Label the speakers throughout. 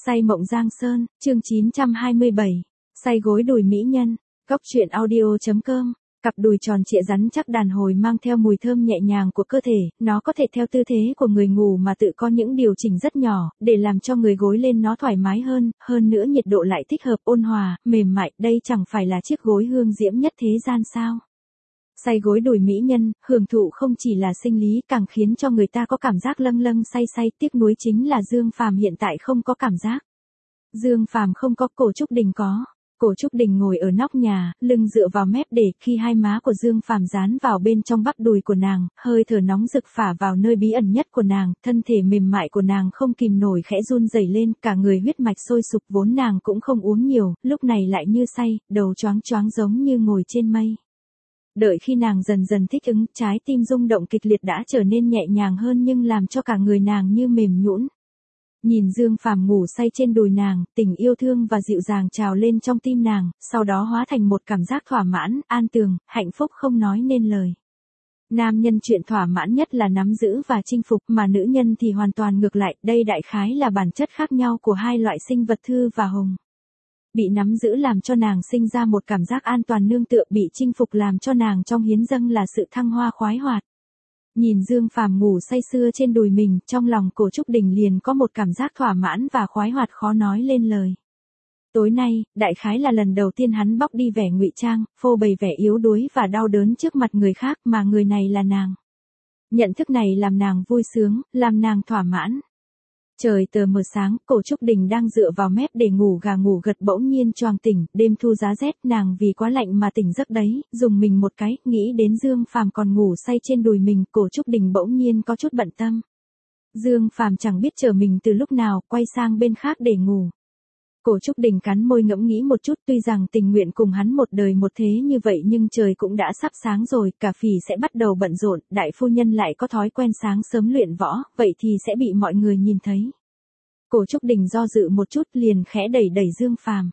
Speaker 1: Say mộng Giang Sơn, chương 927. Say gối đùi mỹ nhân. Góc truyện audio.com. Cặp đùi tròn trịa rắn chắc đàn hồi mang theo mùi thơm nhẹ nhàng của cơ thể, nó có thể theo tư thế của người ngủ mà tự có những điều chỉnh rất nhỏ, để làm cho người gối lên nó thoải mái hơn nữa nhiệt độ lại thích hợp, ôn hòa, mềm mại, đây chẳng phải là chiếc gối hương diễm nhất thế gian sao? Say gối đùi mỹ nhân, hưởng thụ không chỉ là sinh lý, càng khiến cho người ta có cảm giác lâng lâng say, tiếc nuối chính là Dương Phàm hiện tại không có cảm giác. Dương Phàm không có, Cổ Trúc Đình có. Cổ Trúc Đình ngồi ở nóc nhà, lưng dựa vào mép để khi hai má của Dương Phàm dán vào bên trong bắp đùi của nàng, hơi thở nóng rực phả vào nơi bí ẩn nhất của nàng, thân thể mềm mại của nàng không kìm nổi khẽ run rẩy lên, cả người huyết mạch sôi sục, vốn nàng cũng không uống nhiều, lúc này lại như say, đầu choáng choáng giống như ngồi trên mây. Đợi khi nàng dần dần thích ứng, trái tim rung động kịch liệt đã trở nên nhẹ nhàng hơn nhưng làm cho cả người nàng như mềm nhũn. Nhìn Dương Phàm ngủ say trên đùi nàng, tình yêu thương và dịu dàng trào lên trong tim nàng, sau đó hóa thành một cảm giác thỏa mãn, an tường, hạnh phúc không nói nên lời. Nam nhân chuyện thỏa mãn nhất là nắm giữ và chinh phục, mà nữ nhân thì hoàn toàn ngược lại, đây đại khái là bản chất khác nhau của hai loại sinh vật Thư và Hồng. Bị nắm giữ làm cho nàng sinh ra một cảm giác an toàn nương tựa, bị chinh phục làm cho nàng trong hiến dâng là sự thăng hoa khoái hoạt. Nhìn Dương Phàm ngủ say sưa trên đùi mình, trong lòng Cổ Trúc Đình liền có một cảm giác thỏa mãn và khoái hoạt khó nói lên lời. Tối nay, đại khái là lần đầu tiên hắn bóc đi vẻ ngụy trang, phô bày vẻ yếu đuối và đau đớn trước mặt người khác, mà người này là nàng. Nhận thức này làm nàng vui sướng, làm nàng thỏa mãn. Trời tờ mờ sáng, Cổ Trúc Đình đang dựa vào mép để ngủ gà ngủ gật bỗng nhiên choàng tỉnh, đêm thu giá rét, nàng vì quá lạnh mà tỉnh giấc đấy, dùng mình một cái, nghĩ đến Dương Phàm còn ngủ say trên đùi mình, Cổ Trúc Đình bỗng nhiên có chút bận tâm. Dương Phàm chẳng biết chờ mình từ lúc nào, quay sang bên khác để ngủ. Cổ Trúc Đình cắn môi ngẫm nghĩ một chút, tuy rằng tình nguyện cùng hắn một đời một thế như vậy nhưng trời cũng đã sắp sáng rồi, cả phỉ sẽ bắt đầu bận rộn, đại phu nhân lại có thói quen sáng sớm luyện võ, vậy thì sẽ bị mọi người nhìn thấy. Cổ Trúc Đình do dự một chút liền khẽ đẩy Dương Phàm.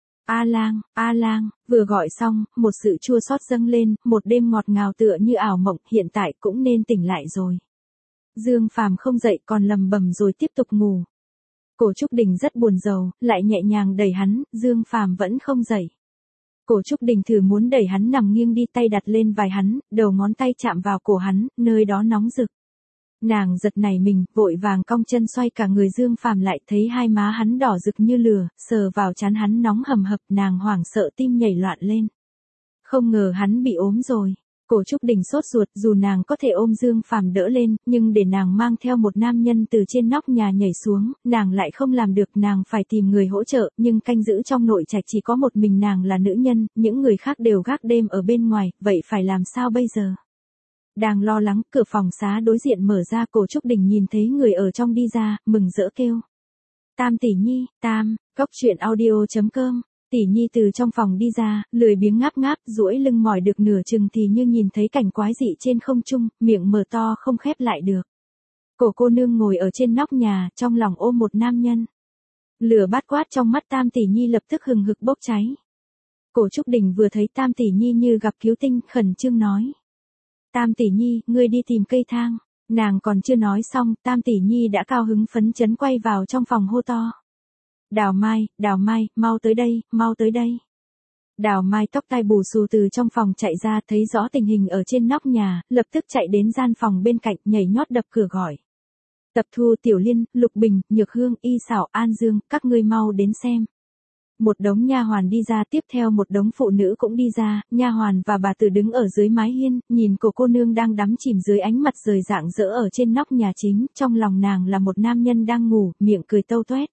Speaker 1: A Lang, vừa gọi xong, một sự chua xót dâng lên, một đêm ngọt ngào tựa như ảo mộng, hiện tại cũng nên tỉnh lại rồi. Dương Phàm không dậy còn lầm bầm rồi tiếp tục ngủ. Cổ Trúc Đình rất buồn rầu, lại nhẹ nhàng đẩy hắn, Dương Phàm vẫn không dậy. Cổ Trúc Đình thử muốn đẩy hắn nằm nghiêng đi, tay đặt lên vai hắn, đầu ngón tay chạm vào cổ hắn, nơi đó nóng rực. Nàng giật nảy mình, vội vàng cong chân xoay cả người Dương Phàm lại, thấy hai má hắn đỏ rực như lửa, sờ vào trán hắn nóng hầm hập, nàng hoảng sợ tim nhảy loạn lên. Không ngờ hắn bị ốm rồi. Cổ Trúc Đình sốt ruột, dù nàng có thể ôm Dương Phàm đỡ lên, nhưng để nàng mang theo một nam nhân từ trên nóc nhà nhảy xuống, nàng lại không làm được, nàng phải tìm người hỗ trợ, nhưng canh giữ trong nội trạch chỉ có một mình nàng là nữ nhân, những người khác đều gác đêm ở bên ngoài, vậy phải làm sao bây giờ? Đang lo lắng, cửa phòng xá đối diện mở ra, Cổ Trúc Đình nhìn thấy người ở trong đi ra, mừng rỡ kêu. Tam tỷ nhi, Tam, góc truyện audio.com. Tỷ nhi từ trong phòng đi ra, lười biếng ngáp, duỗi lưng mỏi được nửa chừng thì như nhìn thấy cảnh quái dị trên không trung, miệng mở to không khép lại được. Cô nương ngồi ở trên nóc nhà, trong lòng ôm một nam nhân. Lửa bát quát trong mắt Tam tỷ nhi lập tức hừng hực bốc cháy. Cổ Trúc Đình vừa thấy Tam tỷ nhi như gặp cứu tinh, khẩn trương nói. Tam tỷ nhi, ngươi đi tìm cây thang. Nàng còn chưa nói xong, Tam tỷ nhi đã cao hứng phấn chấn quay vào trong phòng hô to. Đào Mai, mau tới đây. Đào Mai tóc tai bù xù từ trong phòng chạy ra, thấy rõ tình hình ở trên nóc nhà, lập tức chạy đến gian phòng bên cạnh, nhảy nhót đập cửa gọi. Tập Thu, Tiểu Liên, Lục Bình, Nhược Hương, Y Xảo, An Dương, các ngươi mau đến xem. Một đống nha hoàn đi ra, tiếp theo một đống phụ nữ cũng đi ra, nha hoàn và bà tử đứng ở dưới mái hiên, nhìn cô nương đang đắm chìm dưới ánh mặt trời rạng rỡ ở trên nóc nhà chính, trong lòng nàng là một nam nhân đang ngủ, miệng cười tâu toét.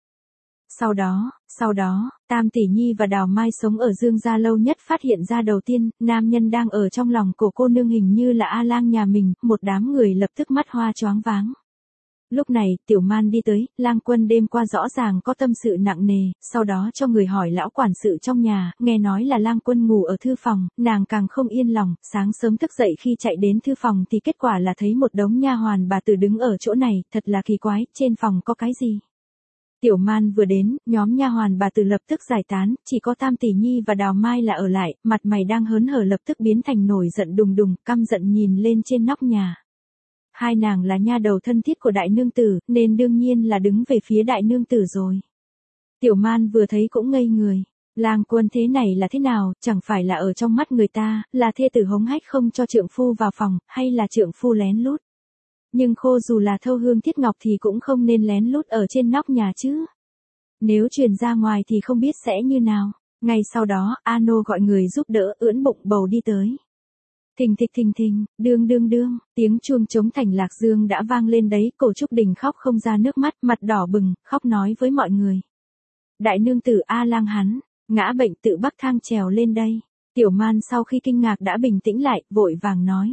Speaker 1: Sau đó, Tam tỷ nhi và Đào Mai sống ở Dương gia lâu nhất phát hiện ra đầu tiên, nam nhân đang ở trong lòng của cô nương hình như là A Lang nhà mình, một đám người lập tức mắt hoa choáng váng. Lúc này, Tiểu Man đi tới, Lang Quân đêm qua rõ ràng có tâm sự nặng nề, sau đó cho người hỏi lão quản sự trong nhà, nghe nói là Lang Quân ngủ ở thư phòng, nàng càng không yên lòng, sáng sớm thức dậy khi chạy đến thư phòng thì kết quả là thấy một đống nha hoàn bà tử đứng ở chỗ này, thật là kỳ quái, trên phòng có cái gì? Tiểu Man vừa đến, nhóm nha hoàn bà tử lập tức giải tán, chỉ có Tam tỷ nhi và Đào Mai là ở lại, mặt mày đang hớn hở lập tức biến thành nổi giận đùng, căm giận nhìn lên trên nóc nhà. Hai nàng là nha đầu thân thiết của đại nương tử, nên đương nhiên là đứng về phía đại nương tử rồi. Tiểu Man vừa thấy cũng ngây người. Lang Quân thế này là thế nào, chẳng phải là ở trong mắt người ta, là thê tử hống hách không cho trượng phu vào phòng, hay là trượng phu lén lút. Nhưng khô dù là thâu hương thiết ngọc thì cũng không nên lén lút ở trên nóc nhà chứ. Nếu truyền ra ngoài thì không biết sẽ như nào. Ngay sau đó, Ano gọi người giúp đỡ ưỡn bụng bầu đi tới. Thình thịch thình thình, đương đương đương, tiếng chuông trống thành Lạc Dương đã vang lên đấy, Cổ Trúc Đình khóc không ra nước mắt, mặt đỏ bừng, khóc nói với mọi người. Đại nương tử A Lang hắn, ngã bệnh tự bắc thang trèo lên đây. Tiểu Man sau khi kinh ngạc đã bình tĩnh lại, vội vàng nói.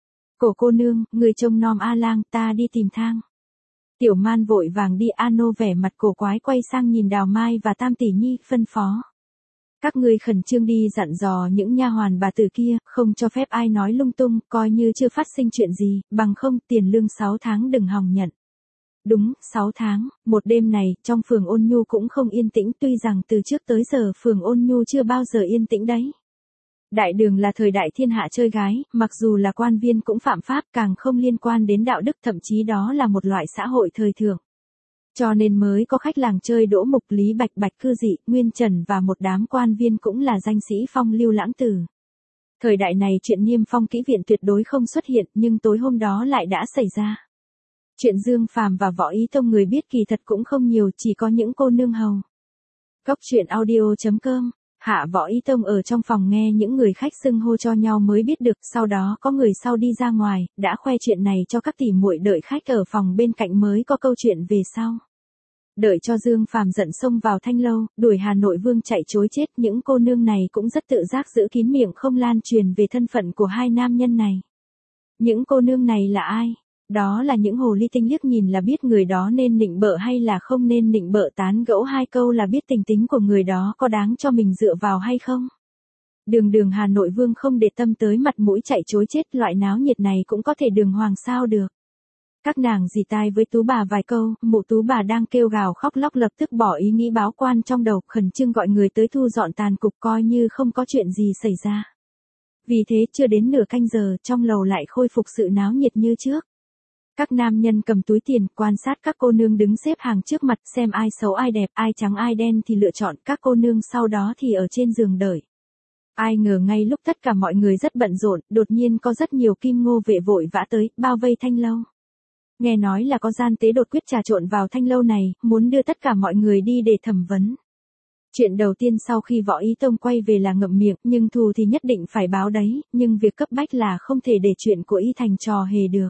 Speaker 1: Cổ cô nương, người trông nom A Lang, ta đi tìm thang. Tiểu Man vội vàng đi. Ano vẻ mặt cổ quái quay sang nhìn Đào Mai và Tam tỷ nhi, phân phó. Các ngươi khẩn trương đi dặn dò những nha hoàn bà tử kia, không cho phép ai nói lung tung, coi như chưa phát sinh chuyện gì, bằng không tiền lương 6 tháng đừng hòng nhận. Đúng, 6 tháng, một đêm này, trong phường Ôn Nhu cũng không yên tĩnh, tuy rằng từ trước tới giờ phường Ôn Nhu chưa bao giờ yên tĩnh đấy. Đại đường là thời đại thiên hạ chơi gái, mặc dù là quan viên cũng phạm pháp, càng không liên quan đến đạo đức, thậm chí đó là một loại xã hội thời thượng. Cho nên mới có khách làng chơi Đỗ Mục, Lý Bạch, Bạch Cư Dị, Nguyên Trần và một đám quan viên cũng là danh sĩ phong lưu lãng tử. Thời đại này chuyện niêm phong kỹ viện tuyệt đối không xuất hiện, nhưng tối hôm đó lại đã xảy ra. Chuyện Dương Phàm và Võ Ý Tông người biết kỳ thật cũng không nhiều, chỉ có những cô nương hầu. Góc truyện audio.com. Hạ Võ Ý Tông ở trong phòng nghe những người khách xưng hô cho nhau mới biết được, sau đó có người sau đi ra ngoài, đã khoe chuyện này cho các tỷ muội đợi khách ở phòng bên cạnh mới có câu chuyện về sau. Đợi cho Dương Phàm giận xông vào thanh lâu, đuổi Hà Nội Vương chạy trối chết, những cô nương này cũng rất tự giác giữ kín miệng không lan truyền về thân phận của hai nam nhân này. Những cô nương này là ai? Đó là những hồ ly tinh, liếc nhìn là biết người đó nên nịnh bợ hay là không nên nịnh bợ, tán gẫu hai câu là biết tình tính của người đó có đáng cho mình dựa vào hay không. Đường Hà Nội Vương không để tâm tới mặt mũi chạy trối chết, loại náo nhiệt này cũng có thể đường hoàng sao được. Các nàng dì tai với Tú bà vài câu, mụ Tú bà đang kêu gào khóc lóc lập tức bỏ ý nghĩ báo quan trong đầu, khẩn trương gọi người tới thu dọn tàn cục, coi như không có chuyện gì xảy ra. Vì thế chưa đến nửa canh giờ, trong lầu lại khôi phục sự náo nhiệt như trước. Các nam nhân cầm túi tiền, quan sát các cô nương đứng xếp hàng trước mặt, xem ai xấu ai đẹp, ai trắng ai đen thì lựa chọn, các cô nương sau đó thì ở trên giường đợi. Ai ngờ ngay lúc tất cả mọi người rất bận rộn, đột nhiên có rất nhiều kim ngô vệ vội vã tới, bao vây thanh lâu. Nghe nói là có gian tế đột quyết trà trộn vào thanh lâu này, muốn đưa tất cả mọi người đi để thẩm vấn. Chuyện đầu tiên sau khi Võ Ý Tông quay về là ngậm miệng, nhưng thù thì nhất định phải báo đấy, nhưng việc cấp bách là không thể để chuyện của y thành trò hề được.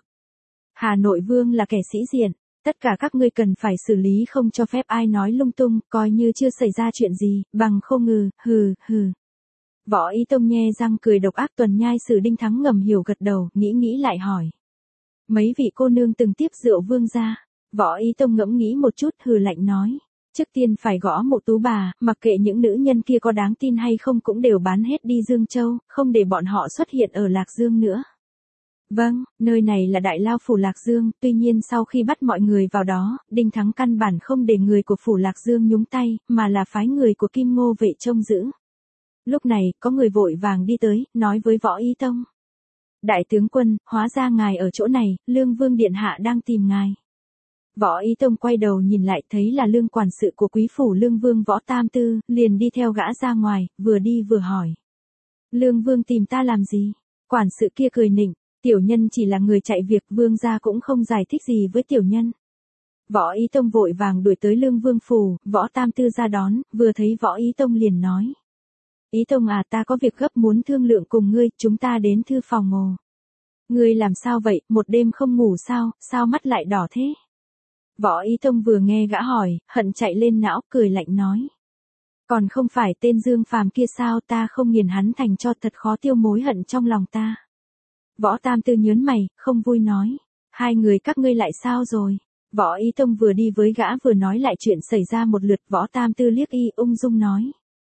Speaker 1: Hà Nội Vương là kẻ sĩ diện, tất cả các ngươi cần phải xử lý, không cho phép ai nói lung tung, coi như chưa xảy ra chuyện gì, bằng không ngừ, hừ, hừ. Võ Ý Tông nhe răng cười độc ác. Tuần nhai Sử Đinh Thắng ngầm hiểu gật đầu, nghĩ lại hỏi. Mấy vị cô nương từng tiếp rượu vương gia? Võ Ý Tông ngẫm nghĩ một chút, hừ lạnh nói. Trước tiên phải gõ mộ Tú bà, mặc kệ những nữ nhân kia có đáng tin hay không cũng đều bán hết đi Dương Châu, không để bọn họ xuất hiện ở Lạc Dương nữa. Vâng, nơi này là Đại Lao phủ Lạc Dương, tuy nhiên sau khi bắt mọi người vào đó, Đinh Thắng căn bản không để người của phủ Lạc Dương nhúng tay, mà là phái người của Kim Ngô vệ trông giữ. Lúc này, có người vội vàng đi tới, nói với Võ Ý Tông. Đại tướng quân, hóa ra ngài ở chỗ này, Lương Vương Điện Hạ đang tìm ngài. Võ Ý Tông quay đầu nhìn lại thấy là Lương quản sự của quý phủ Lương Vương Võ Tam Tư, liền đi theo gã ra ngoài, vừa đi vừa hỏi. Lương Vương tìm ta làm gì? Quản sự kia cười nịnh, tiểu nhân chỉ là người chạy việc, vương gia cũng không giải thích gì với tiểu nhân. Võ Ý Tông vội vàng đuổi tới Lương Vương phủ, Võ Tam Tư ra đón, vừa thấy Võ Ý Tông liền nói. Ý Tông à, ta có việc gấp muốn thương lượng cùng ngươi, chúng ta đến thư phòng ngồi. Ngươi làm sao vậy, một đêm không ngủ sao mắt lại đỏ thế? Võ Ý Tông vừa nghe gã hỏi, hận chạy lên não, cười lạnh nói. Còn không phải tên Dương Phàm kia sao, ta không nghiền hắn thành cho, thật khó tiêu mối hận trong lòng ta. Võ Tam Tư nhớn mày, không vui nói. Hai người các ngươi lại sao rồi? Võ Ý Tông vừa đi với gã vừa nói lại chuyện xảy ra một lượt. Võ Tam Tư liếc y ung dung nói.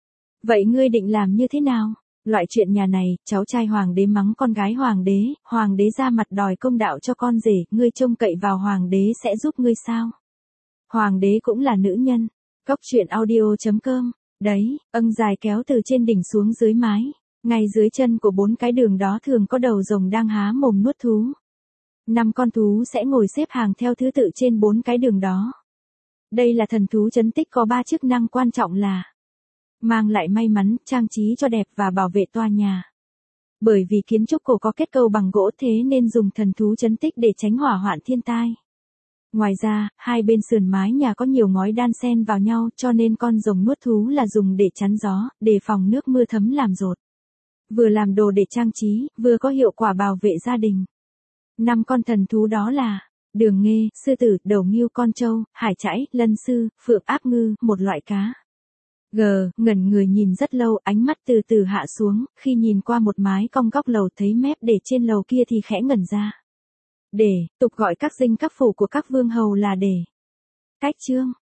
Speaker 1: Vậy ngươi định làm như thế nào? Loại chuyện nhà này, cháu trai hoàng đế mắng con gái hoàng đế ra mặt đòi công đạo cho con rể, ngươi trông cậy vào hoàng đế sẽ giúp ngươi sao? Hoàng đế cũng là nữ nhân. Góc truyện audio.com. Đấy, dài kéo từ trên đỉnh xuống dưới mái. Ngay dưới chân của 4 cái đường đó thường có đầu rồng đang há mồm nuốt thú. 5 con thú sẽ ngồi xếp hàng theo thứ tự trên 4 cái đường đó. Đây là thần thú trấn tích có 3 chức năng quan trọng là mang lại may mắn, trang trí cho đẹp và bảo vệ tòa nhà. Bởi vì kiến trúc cổ có kết cấu bằng gỗ thế nên dùng thần thú trấn tích để tránh hỏa hoạn thiên tai. Ngoài ra, hai bên sườn mái nhà có nhiều ngói đan xen vào nhau cho nên con rồng nuốt thú là dùng để chắn gió, đề phòng nước mưa thấm làm dột. Vừa làm đồ để trang trí, vừa có hiệu quả bảo vệ gia đình. 5 con thần thú đó là đường nghê, sư tử, đầu ngưu, con trâu, hải trãi, lân sư, phượng áp ngư, một loại cá. Ngẩn người nhìn rất lâu, ánh mắt từ từ hạ xuống, khi nhìn qua một mái cong góc lầu thấy mép để trên lầu kia thì khẽ ngẩn ra. Để, tục gọi các dinh các phủ của các vương hầu là để. Cách chương